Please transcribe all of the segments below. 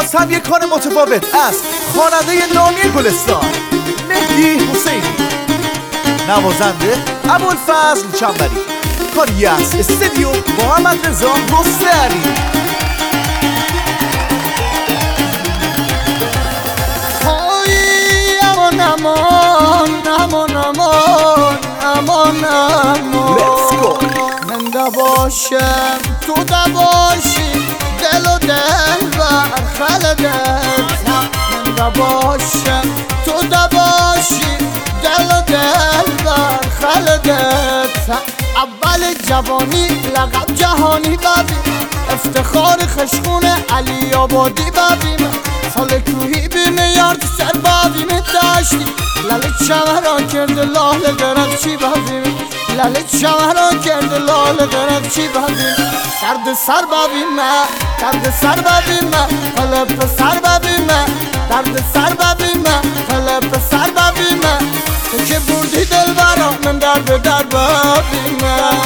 باز هم یک کار متفاوت از خواننده نامی گلستان مهدی حسینی، نوازنده ابوالفضل چنبری، کاری از استودیو محمد رضا مستعری. امان امان امان امان امان امان من دباشم تو دباشی دل و دل بر خلدت. من دباشم تو دباشی دل و دل بر خلدت. اول جوانی لقب جهانی ببین، افتخار خشخون علی آبادی ببین. سال کوهی بیم یارد سر ببیم داشتی، لالت شمران کرد لال درد چی ببیم. لالت شمران کرد لال درد چی ببیم. درد سر ببیم، درد سر ببیم، قلب سر ببیم. درد سر ببیم، قلب سر ببیم. تو که بردی دل برام من درد ببیم.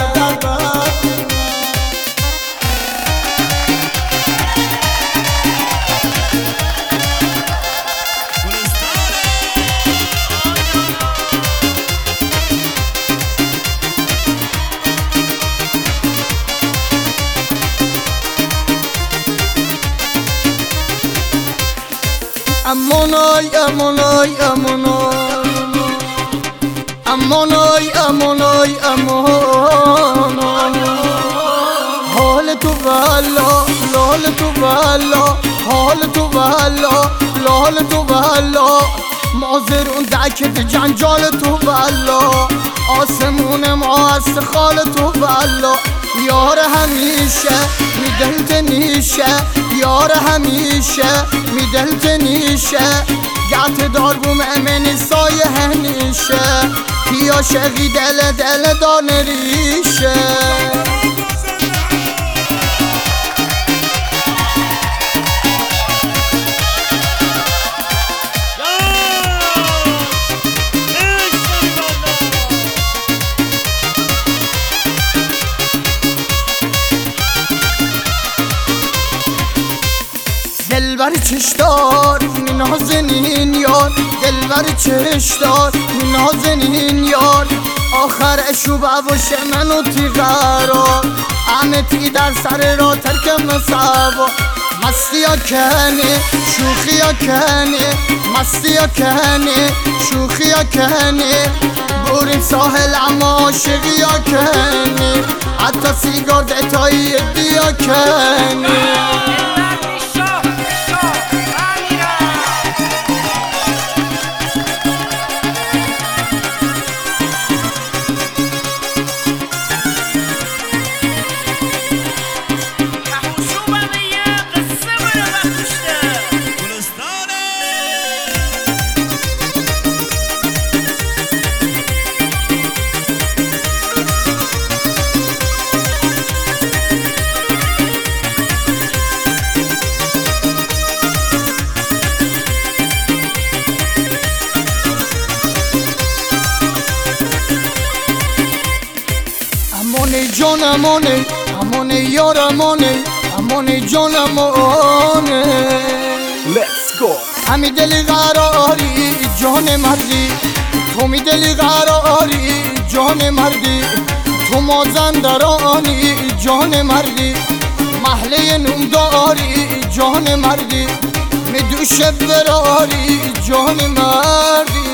امونای امونای امونای امونای امونای امونای حال تو والا لال تو والا حال تو والا لال تو والا مازرون دکت جنجال تو والا آسمون ما از خال تو والا یار همیشه می دلت نیشه یار همیشه می دلت نیشه گعت دار بوم امنی سایه هنیشه یا شقی دل دل دار نریشه. دلبر چشدار نازنین یار، دلبر چشدار نازنین یار. آخر اشوب عوش منو تیغرار امتی در سر را ترکم سوا. مستی ها کنه شوخی ها کنه مستی ها کنه شوخی ها کنه. بریم ساحل اما عاشقی ها کنه حتی سیگار دتایی دیا کنه. امونه جان امونه امونه یار امونه امونه جان امونه. Let's go. همی دلی قراری جان مردی تو می دلی قراری جان مردی. تو مازندرانی جان مردی محله نومداری جان مردی. می دوش براری جان مردی.